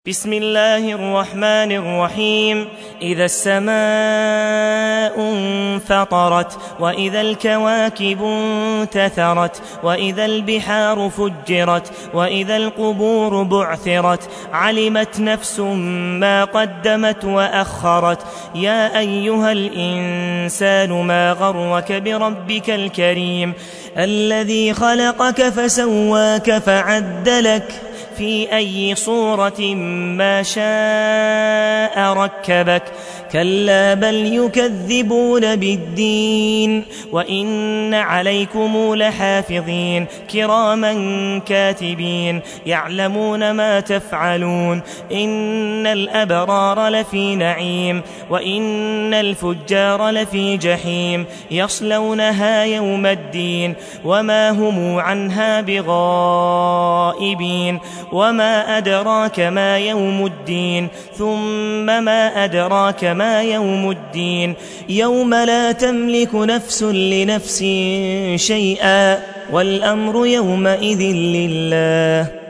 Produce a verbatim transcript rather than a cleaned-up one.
بسم الله الرحمن الرحيم. إذا السماء انفطرت وإذا الكواكب انتثرت وإذا البحار فجرت وإذا القبور بعثرت علمت نفس ما قدمت وأخرت. يا أيها الإنسان ما غرك بربك الكريم الذي خلقك فسواك فعدلك في أي صورة ما شاء ركبك. كلا بل يكذبون بالدين وإن عليكم لحافظين كراما كاتبين يعلمون ما تفعلون. إن الأبرار لفي نعيم وإن الفجار لفي جحيم يصلونها يوم الدين وما هم عنها بغائبين. وما أدراك ما يوم الدين ثم ما أدراك ما يوم الدين يوم لا تملك نفس لنفس شيئا والأمر يومئذ لله.